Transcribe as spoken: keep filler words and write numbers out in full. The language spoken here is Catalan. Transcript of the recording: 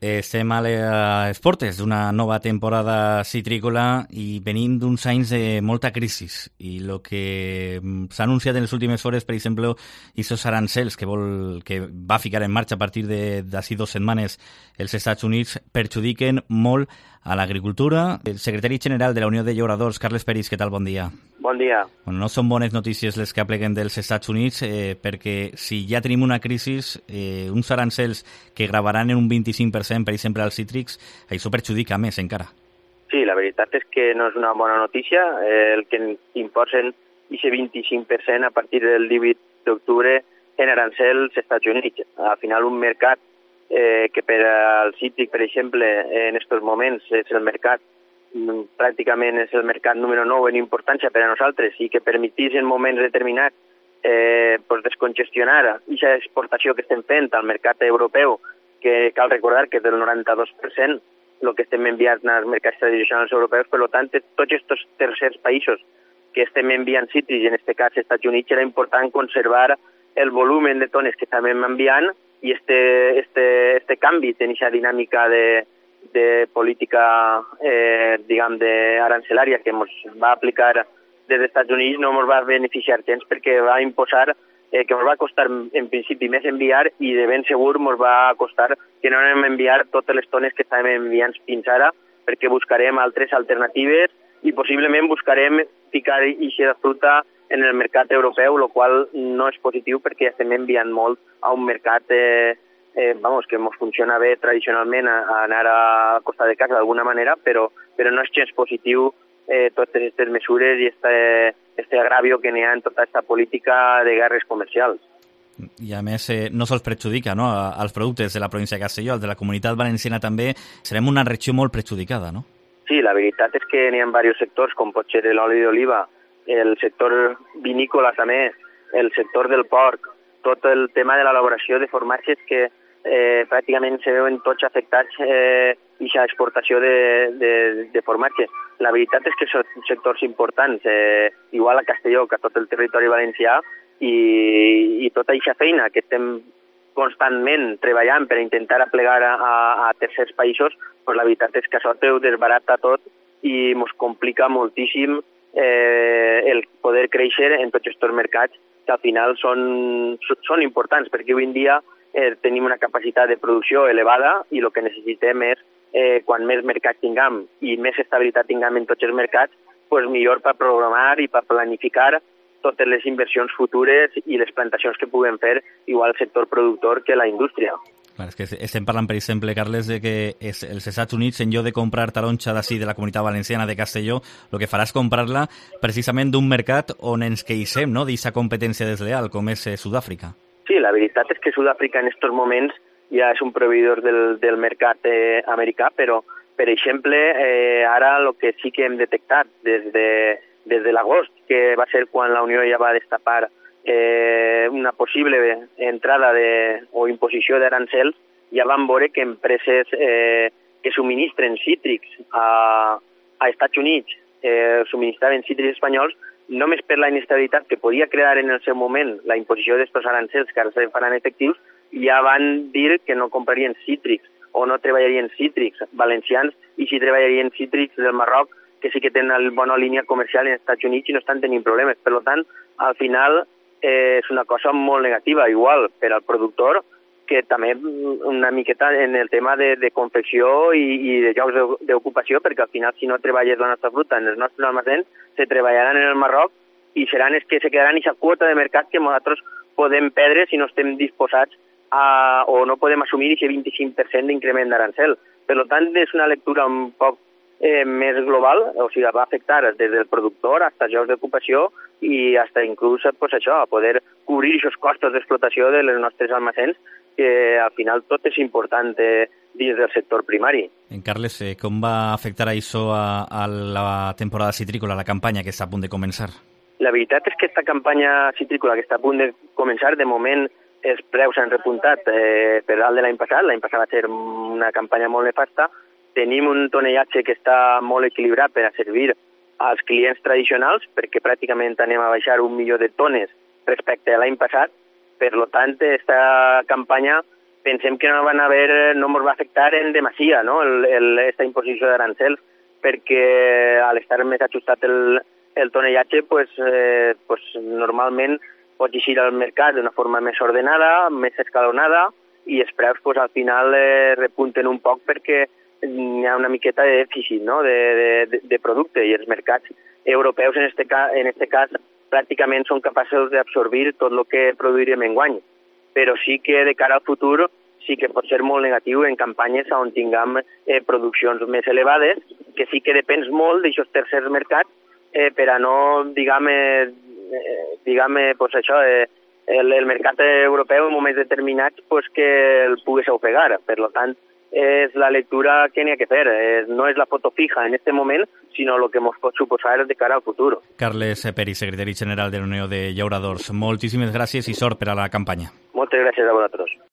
Estem a les portes d'una nova temporada citrícola i venim d'uns anys de molta crisi. I el que s'ha anunciat en les últimes hores, per exemple, aquests arancels que, vol, que va ficar en marxa a partir d'ací dues setmanes els Estats Units, perjudiquen molt a l'agricultura. El secretari general de la Unió de Llauradors, Carles Peris, què tal? Bon dia. Bon dia. Bueno, no són bones notícies les que apleguen dels Estats Units, eh, perquè si ja tenim una crisi, eh, uns arancels que gravaran en un vint-i-cinc per cent, per exemple, als cítrics, això perjudica més encara. Sí, la veritat és que no és una bona notícia. Eh, el que imposen aquest vint-i-cinc per cent a partir del divuit d'octubre en arancels als Estats Units. Al final, un mercat eh, que per al cítric, per exemple, en aquests moments és el mercat pràcticament és el mercat número nou en importància per a nosaltres i que permetís en moments determinats eh, pues descongestionar aquesta exportació que estem fent al mercat europeu, que cal recordar que és del noranta-dos per cent el que estem enviant als mercats tradicionals europeus. Per tant, tots aquests tercers països que estem enviant cítrics, en aquest cas als Estats Units, era important conservar el volum de tones que estem enviant i este, este, este canvi en aquesta dinàmica de de política, eh, diguem, de arancelaria que ens va aplicar des dels Estats Units no ens va beneficiar gens perquè va imposar eh, que ens va costar en principi més enviar i de ben segur ens va costar que no anem a enviar totes les tones que estàvem enviant fins ara perquè buscarem altres alternatives i possiblement buscarem ficar aquesta fruta en el mercat europeu, el qual no és positiu perquè estem enviant molt a un mercat eh, Eh, vamos, que ens funciona bé tradicionalment a, a anar a costa de casa d'alguna manera, però, però no és gens positiu eh, totes aquestes mesures i este, este agravio que n'hi ha en tota aquesta política de guerres comercials. I a més eh, no sols perjudica, no?, als productes de la província de Castelló, els de la Comunitat Valenciana també, serem una regió molt perjudicada, no? Sí, la veritat és que n'hi ha diversos sectors, com pot ser l'oli d'oliva, el sector vinícola també, el sector del porc, tot el tema de l'elaboració de formatges que Eh, pràcticament se veuen tots afectats eh, i aquesta exportació de, de, de formatge. La veritat és que són sectors importants, eh, igual a Castelló que a tot el territori valencià, i, i tota aquesta feina que estem constantment treballant per intentar aplegar a, a, a tercers països, pues la veritat és que això ho desbarata tot i ens complica moltíssim eh, el poder créixer en tots aquests mercats que al final són, són importants, perquè avui en dia Eh, tenim una capacitat de producció elevada i el que necessitem és, eh, quan més mercats tinguem i més estabilitat tinguem en tots els mercats, pues millor per programar i per planificar totes les inversions futures i les plantacions que puguem fer igual el sector productor que la indústria. Clar, és que estem parlant, per exemple, Carles, de que els Estats Units, en lloc de comprar taronja d'ací de la Comunitat Valenciana de Castelló, el que farà és comprar-la precisament d'un mercat on ens queixem, no?, d'aquesta competència desleal, com és eh, Sud-àfrica. Sí, la veritat és que Sud-àfrica en aquests moments ja és un proveïdor del, del mercat eh, americà, però, per exemple, eh, ara el que sí que hem detectat des de, des de l'agost, que va ser quan la Unió ja va destapar eh, una possible entrada de, o imposició d'arancels, ja vam veure que empreses eh, que subministren cítrics a, a Estats Units, eh, subministraven cítrics espanyols, només per la inestabilitat que podia crear en el seu moment la imposició d'estos arancels que ara se faran efectius, ja van dir que no comprarien cítrics o no treballarien cítrics valencians i si treballarien cítrics del Marroc, que sí que tenen una bona línia comercial en els Estats Units i no estan tenint problemes. Per tant, al final eh, és una cosa molt negativa, igual per al productor, que també una miqueta en el tema de, de confecció i, i de llocs d'ocupació, perquè al final si no treballes la nostra fruta en els nostres almacens, se treballaran en el Marroc i seran els que se quedaran aquesta quota de mercat que nosaltres podem perdre si no estem disposats a, o no podem assumir aquest vint-i-cinc per cent d'increment d'arancel. Per tant, és una lectura un poc eh, més global, o sigui, va afectar des del productor fins a llocs d'ocupació i fins inclús pues, això, a poder cobrir aquests costos d'explotació de les nostres almacens, que al final tot és important eh, dins del sector primari. En Carles, eh, com va afectar això a, a la temporada citrícola, a la campanya que està a punt de començar? La veritat és que aquesta campanya citrícola que està a punt de començar, de moment els preus s'han repuntat eh, per dalt de l'any passat. L'any passat va ser una campanya molt nefasta. Tenim un tonellatge que està molt equilibrat per a servir als clients tradicionals, perquè pràcticament anem a baixar un milió de tones respecte a l'any passat. Per tant, aquesta campanya pensem que no van haver, no ens va afectar en demasia, no?, el, el, esta imposició d'arancels, perquè al estar més ajustat el, el tonellatge, pues, eh, pues, normalment pots eixir al mercat d'una forma més ordenada, més escalonada, i els preus pues, al final eh, repunten un poc perquè hi ha una miqueta de dèficit, no?, de, de, de producte, i els mercats europeus en este cas, en este cas pràcticament són capaços d'absorbir tot el que produirem enguany. Però sí que de cara al futur sí que pot ser molt negatiu en campanyes on tinguem eh, produccions més elevades, que sí que depens molt d'aixòs tercers mercats eh, per a no, diguem, eh, diguem pues això, eh, el, el mercat europeu en moments determinats pues, que el pogués ofegar. Per tant, és la lectura que n'hi ha que fer. Eh, no és la foto fija en aquest moment, sinó el que ens pot suposar de cara al futur. Carles Peris, secretari general de la Unió de Llauradors. Moltíssimes gràcies i sort per a la campanya. Moltes gràcies a vosaltres.